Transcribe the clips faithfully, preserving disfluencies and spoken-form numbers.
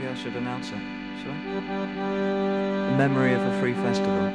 Maybe I should announce it, shall I? In memory of a free festival.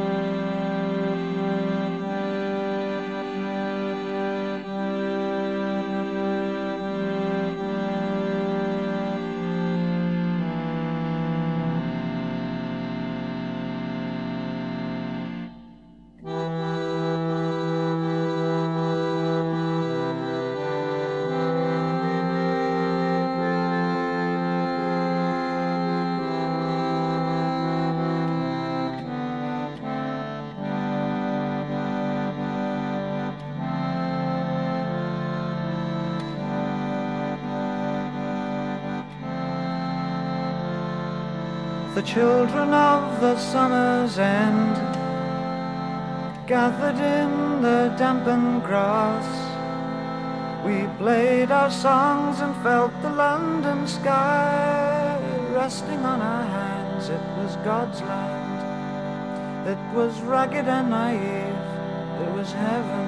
The children of the summer's end gathered in the dampened grass. We played our songs and felt the London sky resting on our hands. It was God's land. It was ragged and naive. It was heaven.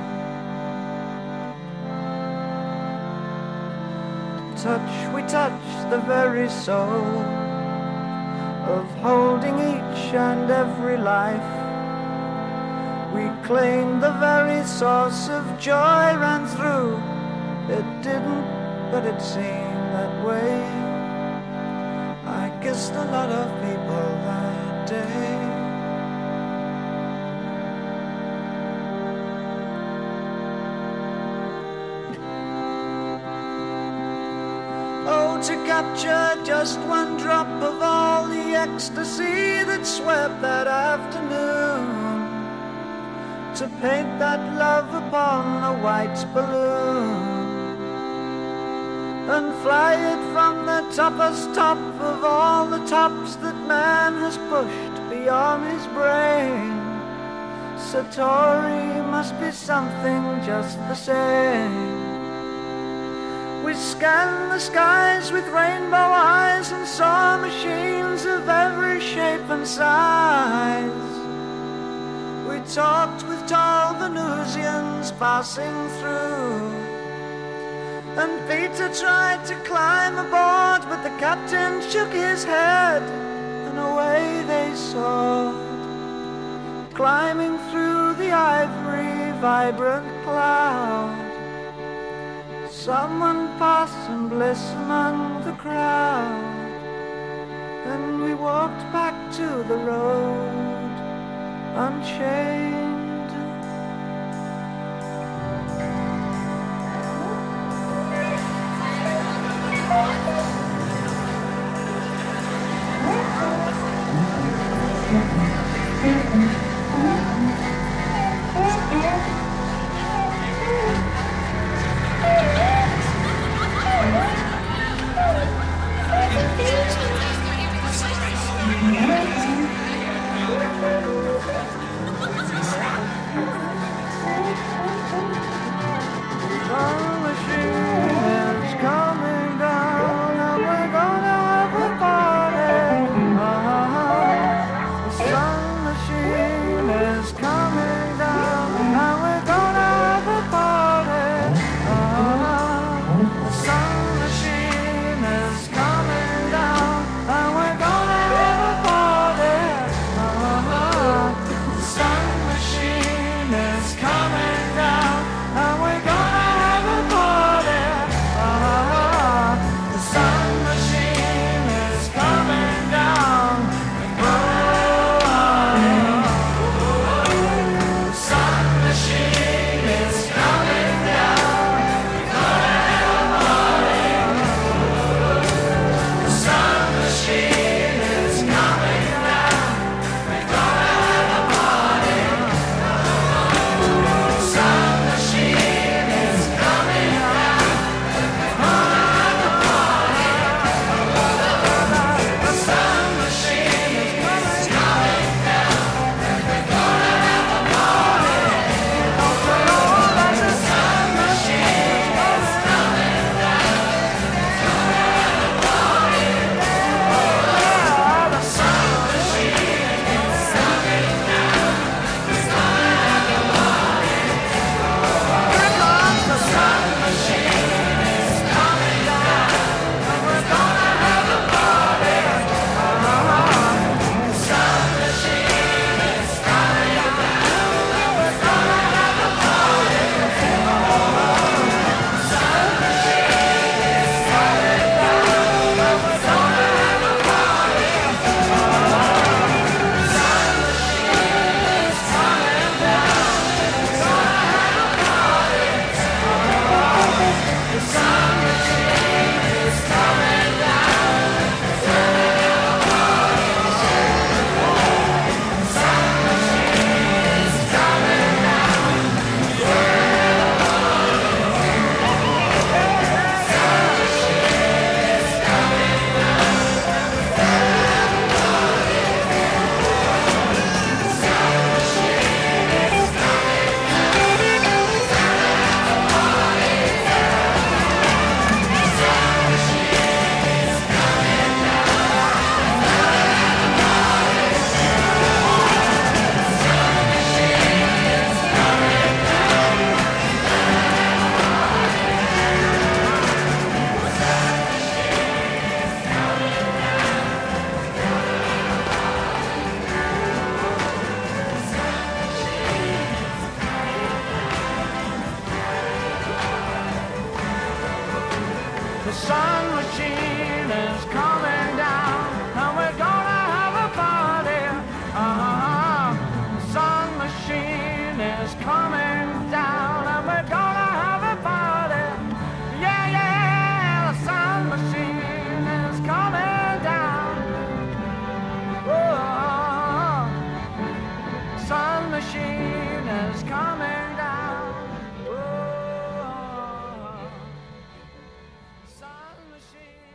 Touch, we touched the very soul of holding each and every life. We claimed the very source of joy ran through. It didn't, but it seemed that way. I kissed a lot of people that day. Oh, to capture just one drop of all the ecstasy that swept that afternoon, to paint that love upon a white balloon and fly it from the toppest top of all the tops that man has pushed beyond his brain. Satori must be something just the same. We scanned the skies with rainbow eyes and saw machines of every shape and size. We talked with tall Venusians passing through, and Peter tried to climb aboard, but the captain shook his head, and away they soared, climbing through the ivory vibrant cloud. Someone passed in bliss among the crowd, and we walked back to the road unchained. The sun machine is coming down, and we're gonna have a party. Uh-huh. The sun machine is coming down, and we're gonna have a party. Yeah, yeah, the sun machine is coming down. Oh, sun machine is coming down. Oh, sun machine.